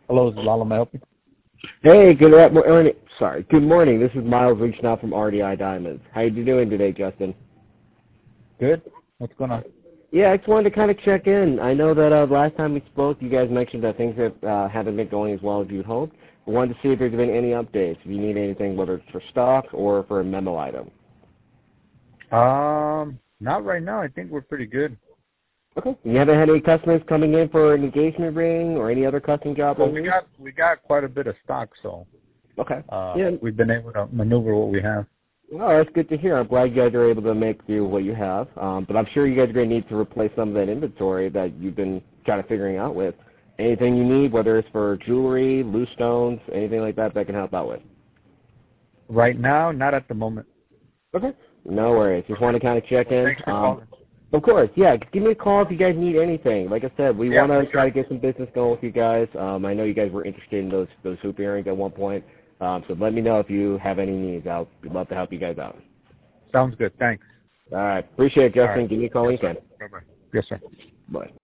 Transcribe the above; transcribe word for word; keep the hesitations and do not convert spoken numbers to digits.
Hello, this is Lala. May I help you? Hey, good morning. Sorry, good morning. This is Miles reaching out from R D I Diamonds. How you doing today, Justin? Good. What's going on? Yeah, I just wanted to kind of check in. I know that uh, last time we spoke, you guys mentioned that things have, uh, haven't been going as well as you'd hoped. I wanted to see if there's been any updates. If you need anything, whether it's for stock or for a memo item. Um, not right now. I think we're pretty good. Okay. You haven't had any customers coming in for an engagement ring or any other custom job? Well, we got we got quite a bit of stock, so okay. Uh, yeah. we've been able to maneuver what we have. Well, that's good to hear. I'm glad you guys are able to make do what you have. Um, but I'm sure you guys are going to need to replace some of that inventory that you've been kind of figuring out with. Anything you need, whether it's for jewelry, loose stones, anything like that that can help out with. Right now, not at the moment. Okay. No worries. Just want to kind of check in. Thanks for Um, calling. of course, yeah. Give me a call if you guys need anything. Like I said, we Yeah, want to for try sure. to get some business going with you guys. Um, I know you guys were interested in those those hoop earrings at one point. Um, so let me know if you have any needs. I'll I'd love to help you guys out. Sounds good. Thanks. All right. Appreciate it, All Justin. right. Give me a call when Yes, you sir. can. Bye-bye. Yes, sir. Bye.